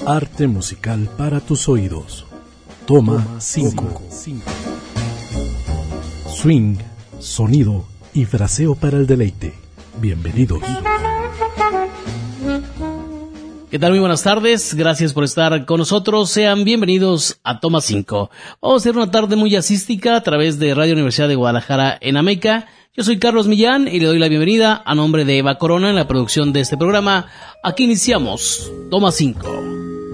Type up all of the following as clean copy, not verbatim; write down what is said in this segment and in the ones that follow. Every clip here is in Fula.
Arte musical para tus oídos. Toma 5. Swing, sonido y fraseo para el deleite. Bienvenidos. ¿Qué tal? Muy buenas tardes, gracias por estar con nosotros, sean bienvenidos a Toma 5. Vamos a hacer una tarde muy jazzística a través de Radio Universidad de Guadalajara en Ameca. Yo soy Carlos Millán y le doy la bienvenida a nombre de Eva Corona en la producción de este programa. Aquí iniciamos Toma 5.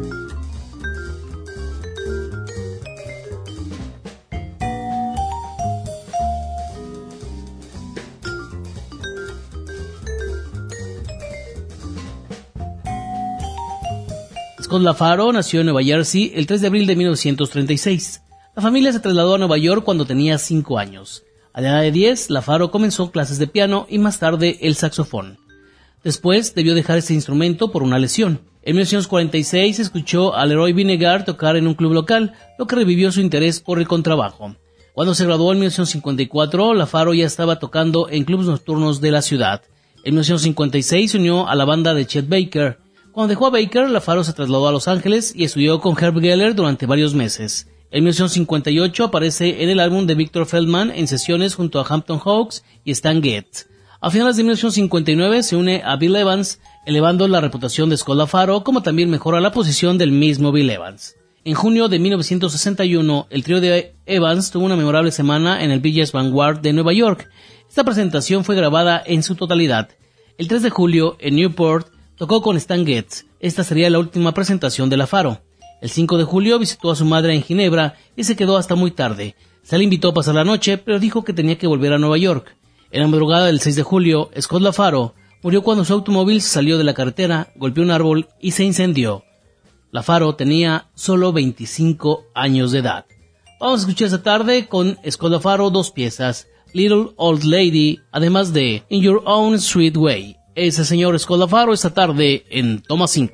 Scott LaFaro nació en Nueva Jersey el 3 de abril de 1936. La familia se trasladó a Nueva York cuando tenía 5 años. A la edad de 10, LaFaro comenzó clases de piano y más tarde el saxofón. Después debió dejar ese instrumento por una lesión. En 1946 escuchó a Leroy Vinnegar tocar en un club local, lo que revivió su interés por el contrabajo. Cuando se graduó en 1954, LaFaro ya estaba tocando en clubes nocturnos de la ciudad. En 1956 se unió a la banda de Chet Baker. Cuando dejó a Baker, LaFaro se trasladó a Los Ángeles y estudió con Herb Geller durante varios meses. En 1958 aparece en el álbum de Victor Feldman en sesiones junto a Hampton Hawks y Stan Getz. A finales de 1959 se une a Bill Evans, elevando la reputación de Scott LaFaro, como también mejora la posición del mismo Bill Evans. En junio de 1961, el trío de Evans tuvo una memorable semana en el Village Vanguard de Nueva York. Esta presentación fue grabada en su totalidad. El 3 de julio, en Newport, tocó con Stan Getz. Esta sería la última presentación de LaFaro. El 5 de julio visitó a su madre en Ginebra y se quedó hasta muy tarde. Se le invitó a pasar la noche, pero dijo que tenía que volver a Nueva York. En la madrugada del 6 de julio, Scott LaFaro murió cuando su automóvil salió de la carretera, golpeó un árbol y se incendió. LaFaro tenía solo 25 años de edad. Vamos a escuchar esta tarde con Scott LaFaro 2 piezas, Little Old Lady, además de In Your Own Sweet Way. Ese señor Scott LaFaro esta tarde en Toma 5.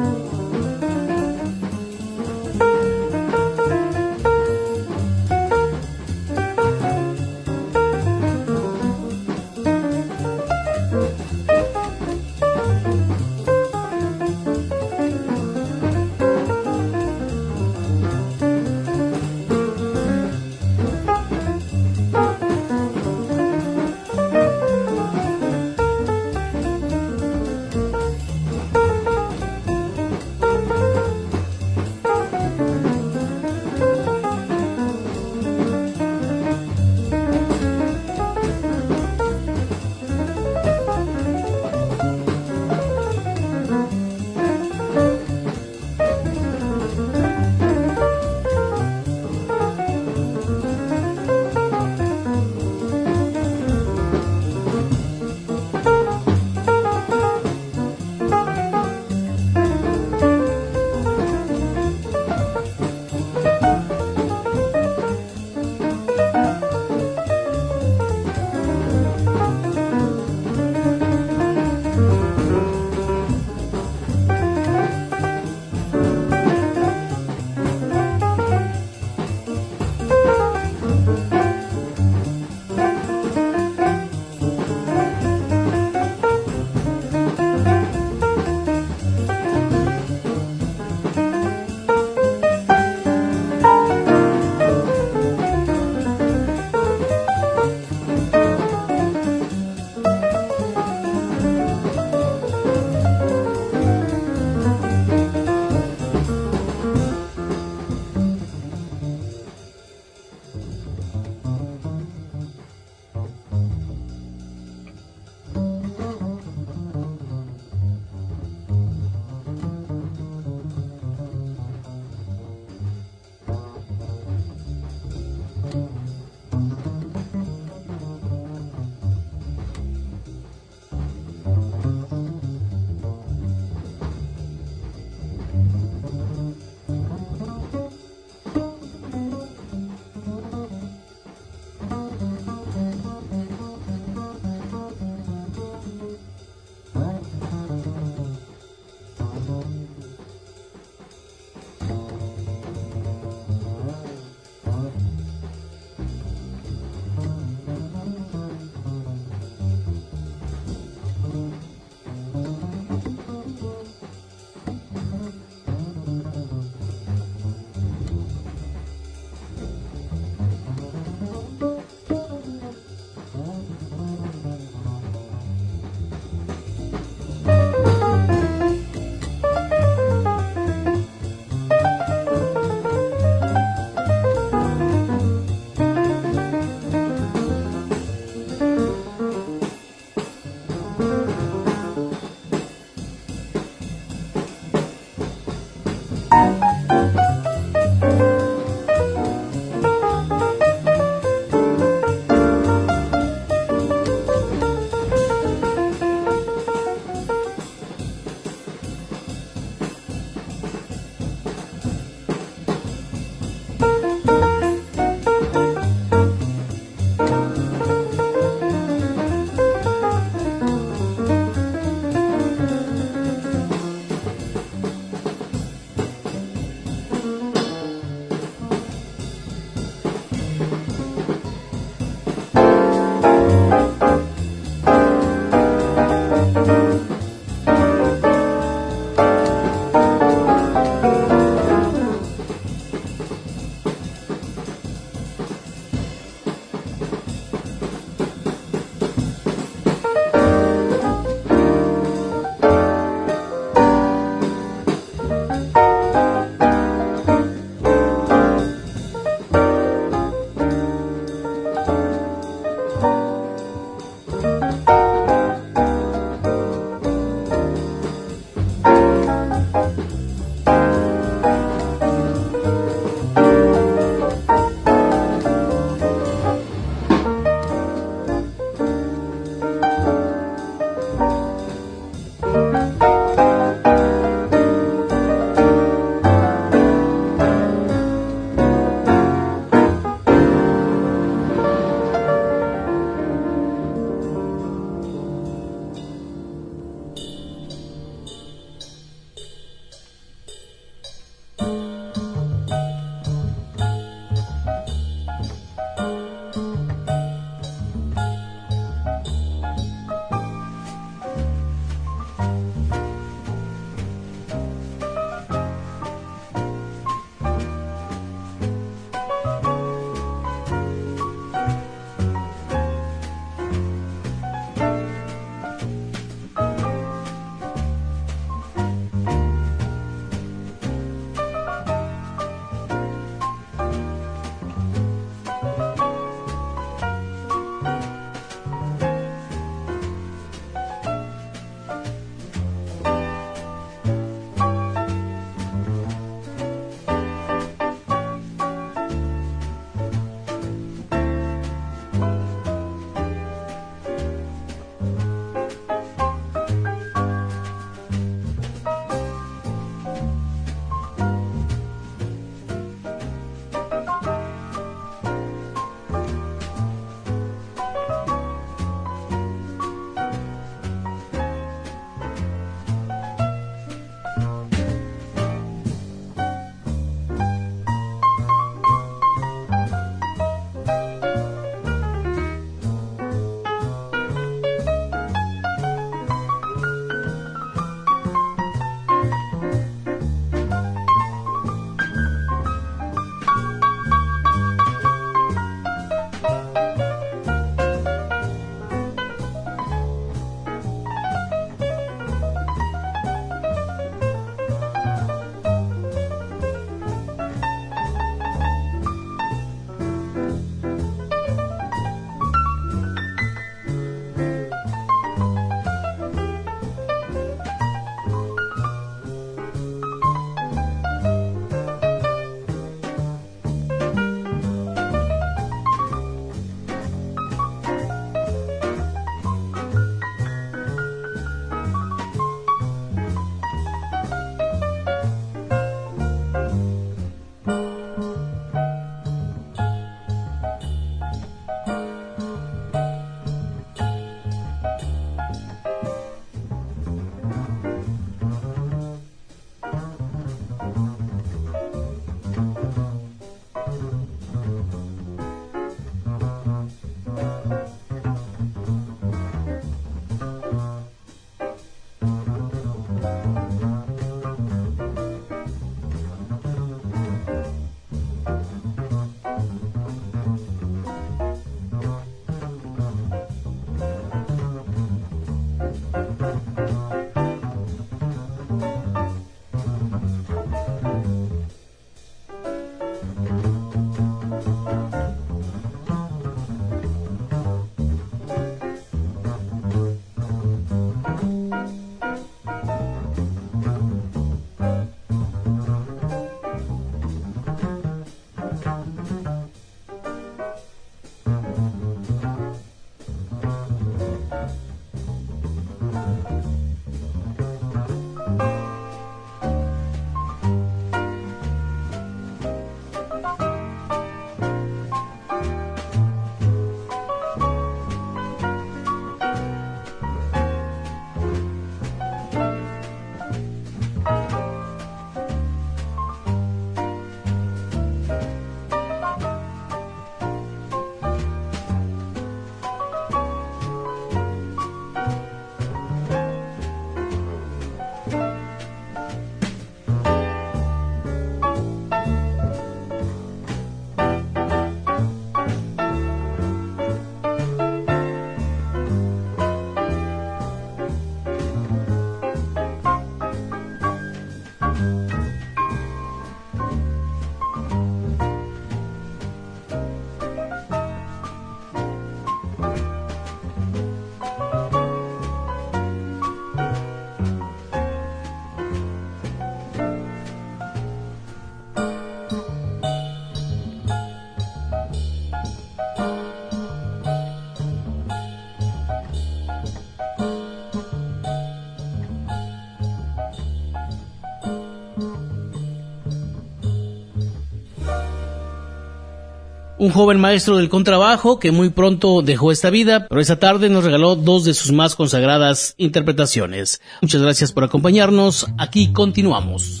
un joven maestro del contrabajo que muy pronto dejó esta vida, pero esta tarde nos regaló dos de sus más consagradas interpretaciones. Muchas gracias por acompañarnos, aquí continuamos.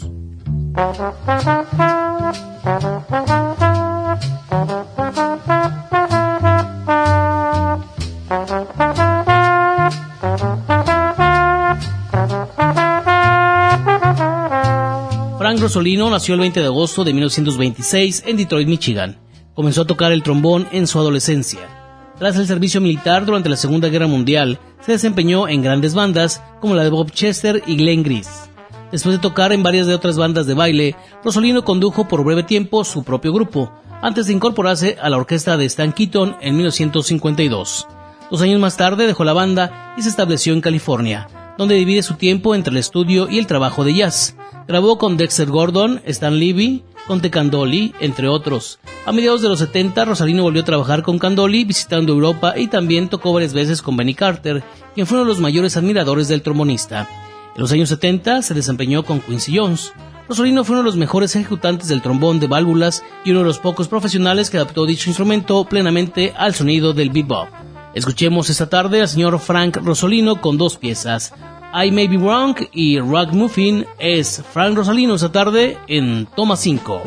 Frank Rosolino nació el 20 de agosto de 1926 en Detroit, Michigan. Comenzó a tocar el trombón en su adolescencia. Tras el servicio militar durante la Segunda Guerra Mundial, se desempeñó en grandes bandas como la de Bob Chester y Glenn Gris. Después de tocar en varias de otras bandas de baile, Rosolino condujo por breve tiempo su propio grupo, antes de incorporarse a la orquesta de Stan Keaton en 1952. 2 años más tarde dejó la banda y se estableció en California, donde divide su tiempo entre el estudio y el trabajo de jazz. Grabó con Dexter Gordon, Stan Levy, Conte Candoli, entre otros. A mediados de los 70, Rosolino volvió a trabajar con Candoli, visitando Europa, y también tocó varias veces con Benny Carter, quien fue uno de los mayores admiradores del trombonista. En los años 70 se desempeñó con Quincy Jones. Rosolino fue uno de los mejores ejecutantes del trombón de válvulas y uno de los pocos profesionales que adaptó dicho instrumento plenamente al sonido del bebop. Escuchemos esta tarde al señor Frank Rosolino con 2 piezas. I May Be Wrong y Ragamuffin. Es Frank Rosolino esta tarde en Toma 5.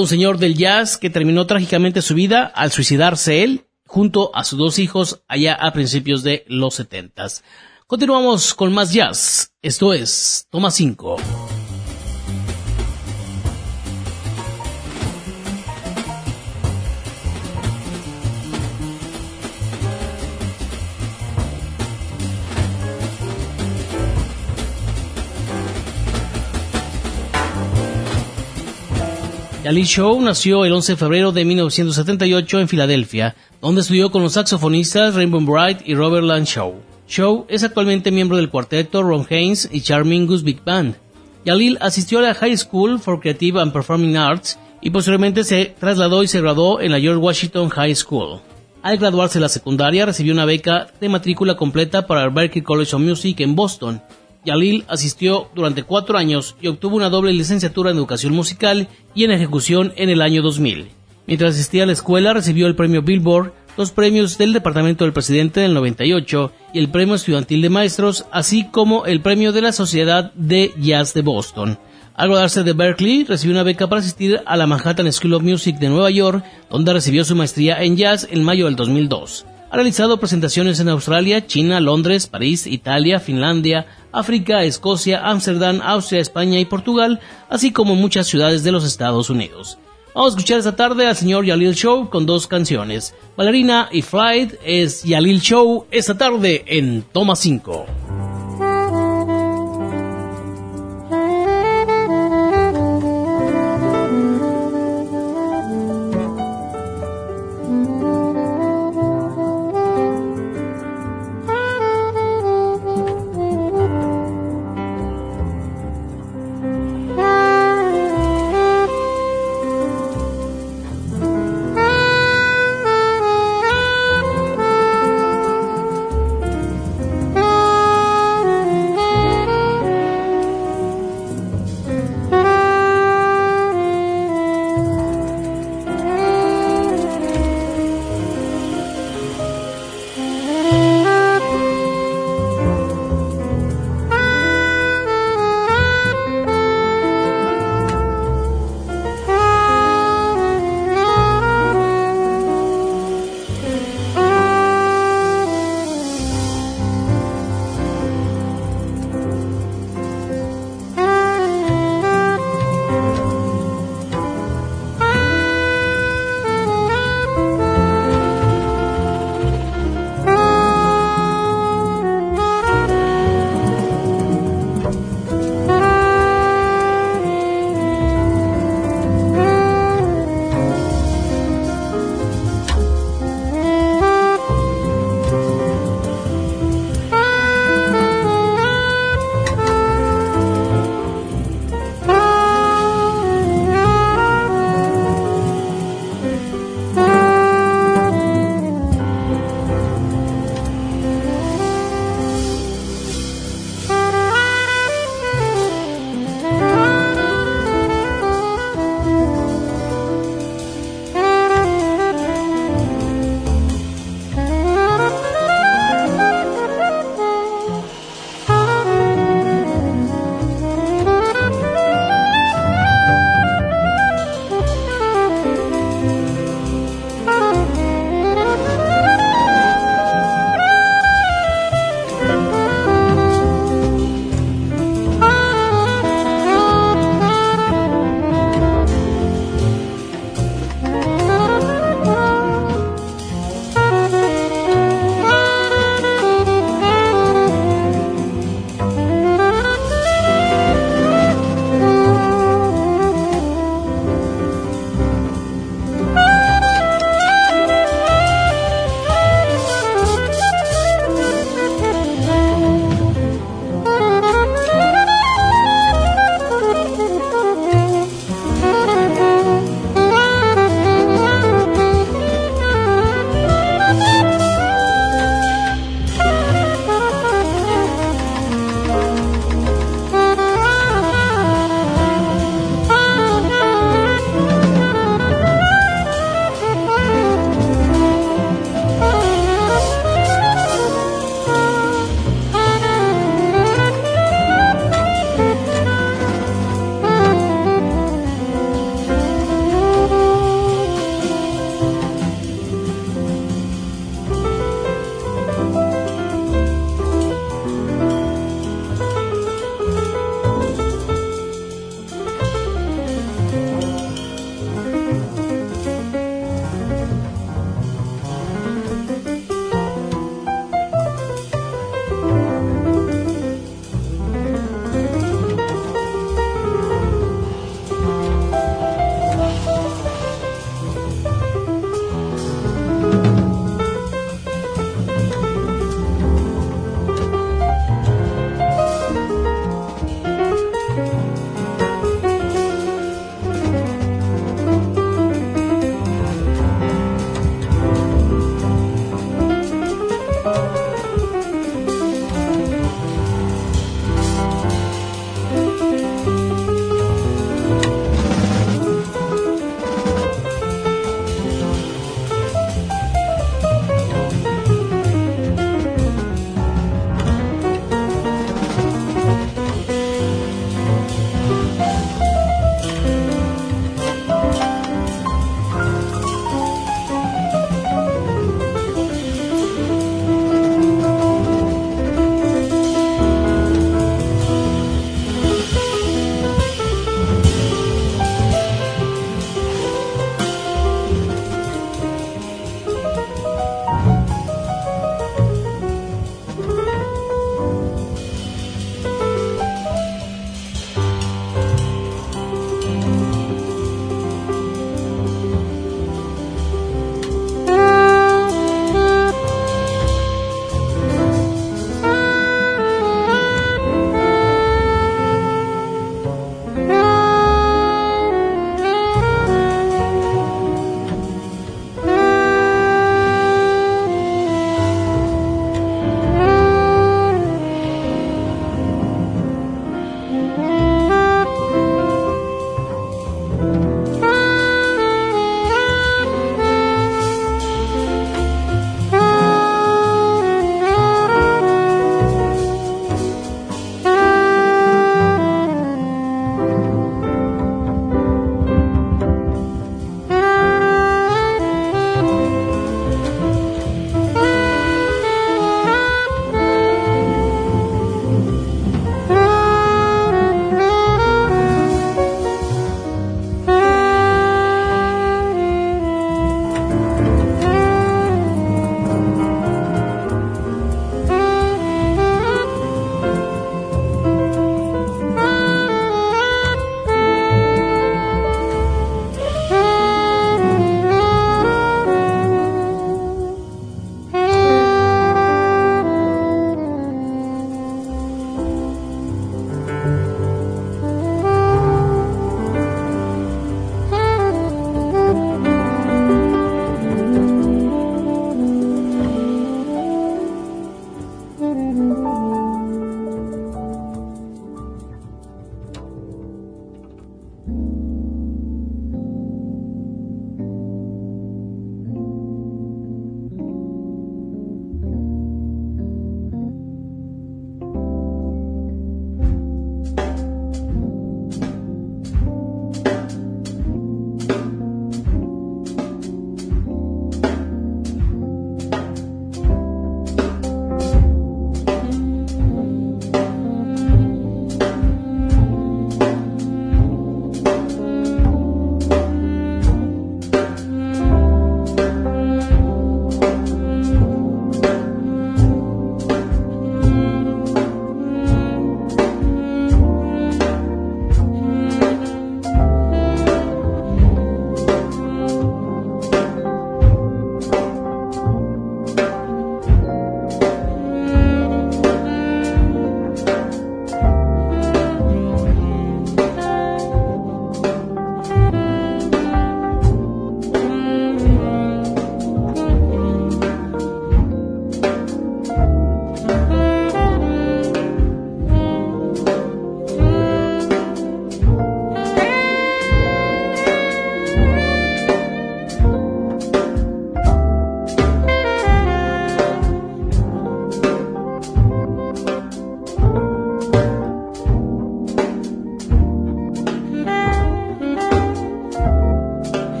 un señor del jazz que terminó trágicamente su vida al suicidarse él junto a sus 2 hijos allá a principios de los 70s. Continuamos con más jazz. Esto es Toma 5. Jalil Shaw nació el 11 de febrero de 1978 en Filadelfia, donde estudió con los saxofonistas Rainbow Bright y Robert Lanshaw. Shaw es actualmente miembro del cuarteto Ron Haynes y Charles Mingus Big Band. Jalil asistió a la High School for Creative and Performing Arts y posteriormente se trasladó y se graduó en la George Washington High School. Al graduarse de la secundaria recibió una beca de matrícula completa para el Berklee College of Music en Boston. Jalil asistió durante 4 años y obtuvo una doble licenciatura en educación musical y en ejecución en el año 2000. Mientras asistía a la escuela recibió el premio Billboard, 2 premios del Departamento del Presidente del 98 y el premio estudiantil de maestros, así como el premio de la Sociedad de Jazz de Boston. Al graduarse de Berklee, recibió una beca para asistir a la Manhattan School of Music de Nueva York, donde recibió su maestría en jazz en mayo del 2002. Ha realizado presentaciones en Australia, China, Londres, París, Italia, Finlandia, África, Escocia, Ámsterdam, Austria, España y Portugal, así como en muchas ciudades de los Estados Unidos. Vamos a escuchar esta tarde al señor Jalil Shaw con 2 canciones. Ballerina y Flight. Es Jalil Shaw esta tarde en Toma 5.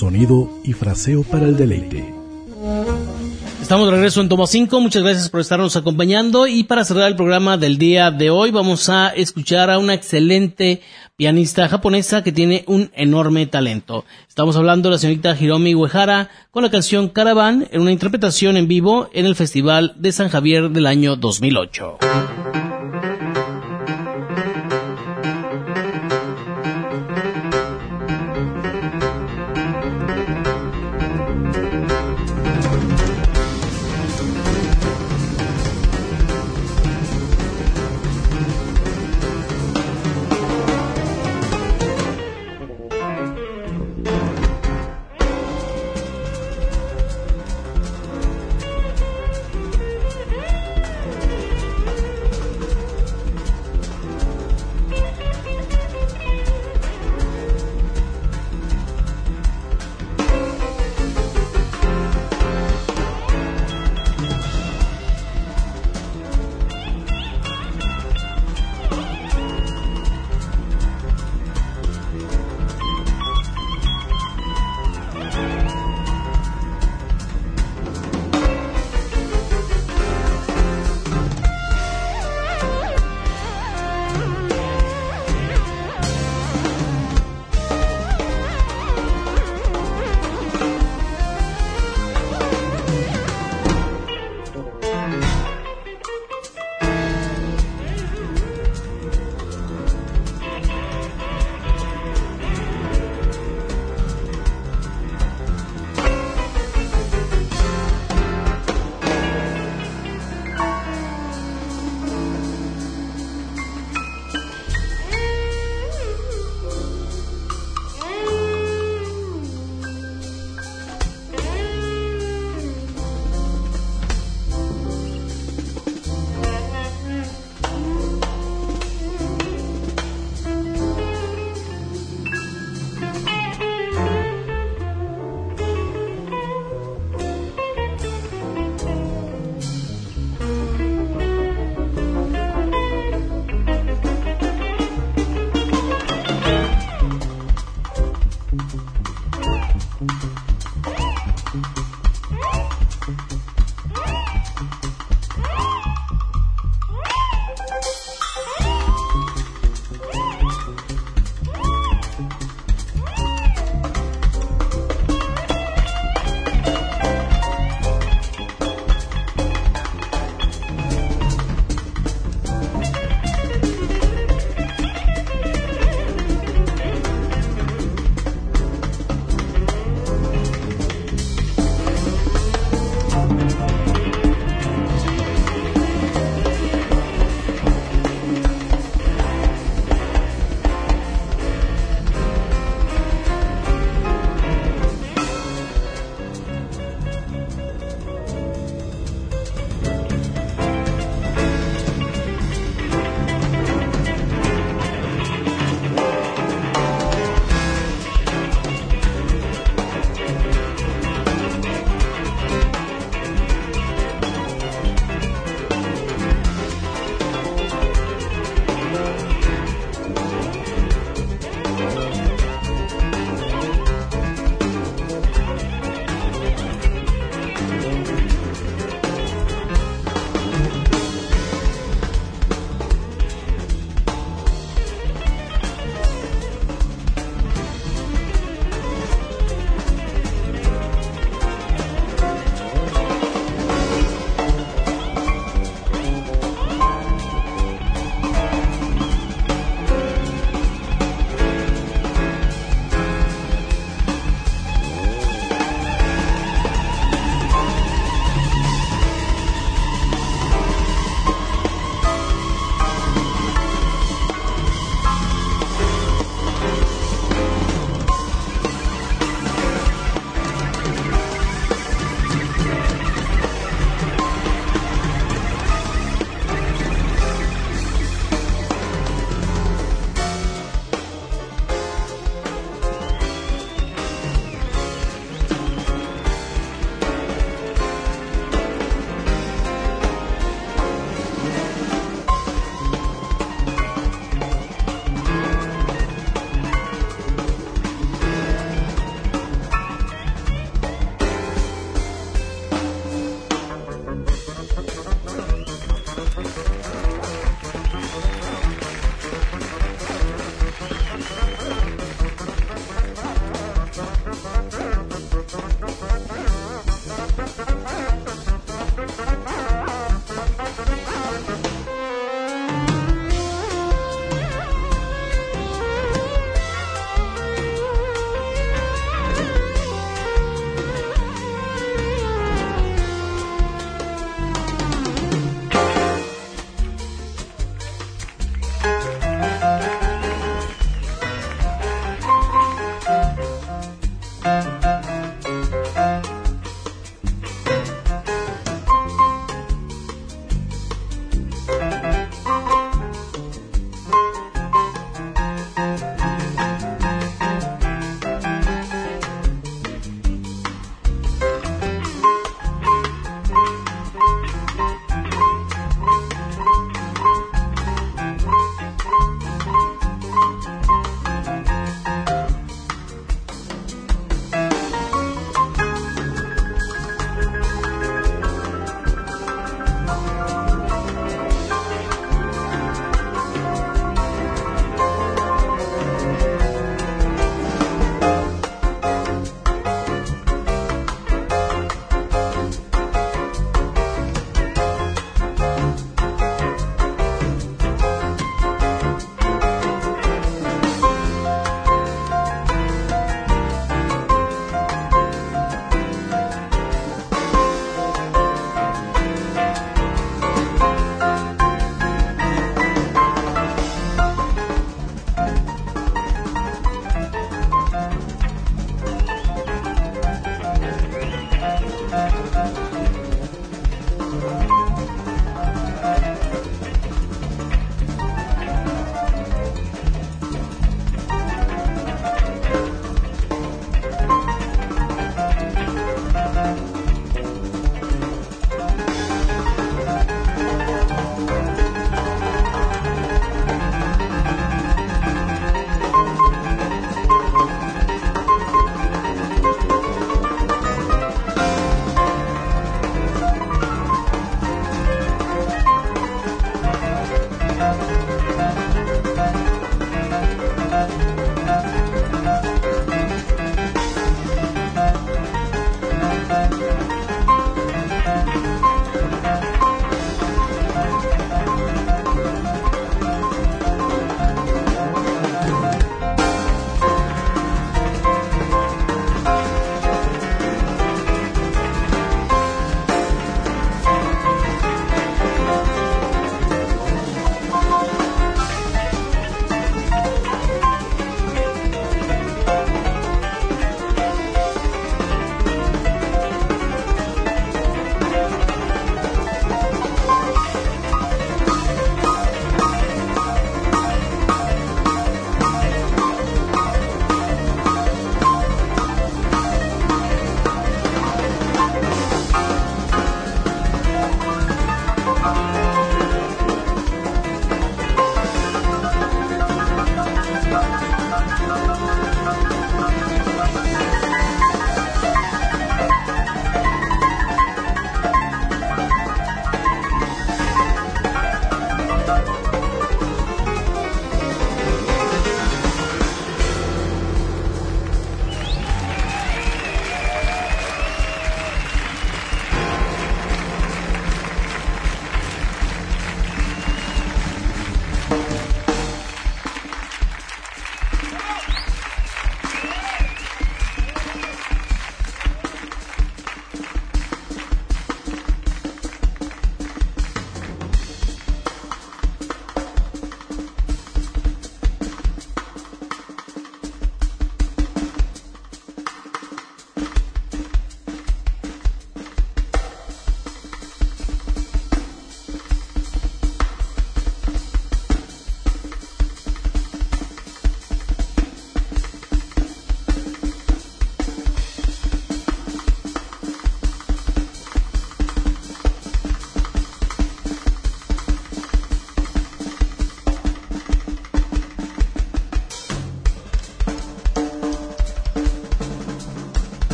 Sonido y fraseo para el deleite. Estamos de regreso en Toma 5, muchas gracias por estarnos acompañando, y para cerrar el programa del día de hoy vamos a escuchar a una excelente pianista japonesa que tiene un enorme talento. Estamos hablando de la señorita Hiromi Uehara con la canción Caravan en una interpretación en vivo en el Festival de San Javier del año 2008.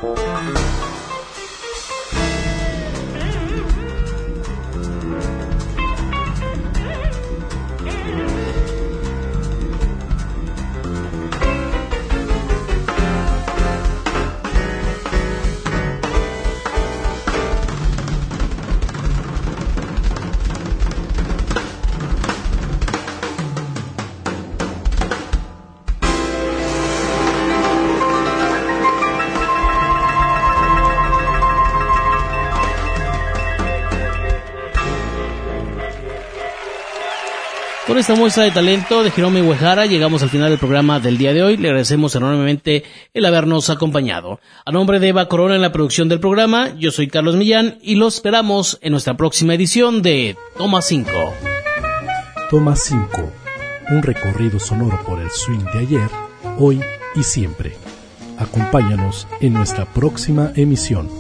Con esta muestra de talento de Jerome Uehara llegamos al final del programa del día de hoy. Le agradecemos enormemente el habernos acompañado. A nombre de Eva Corona en la producción del programa, yo soy Carlos Millán y los esperamos en nuestra próxima edición de Toma 5. Toma 5, un recorrido sonoro por el swing de ayer, hoy y siempre. Acompáñanos en nuestra próxima emisión.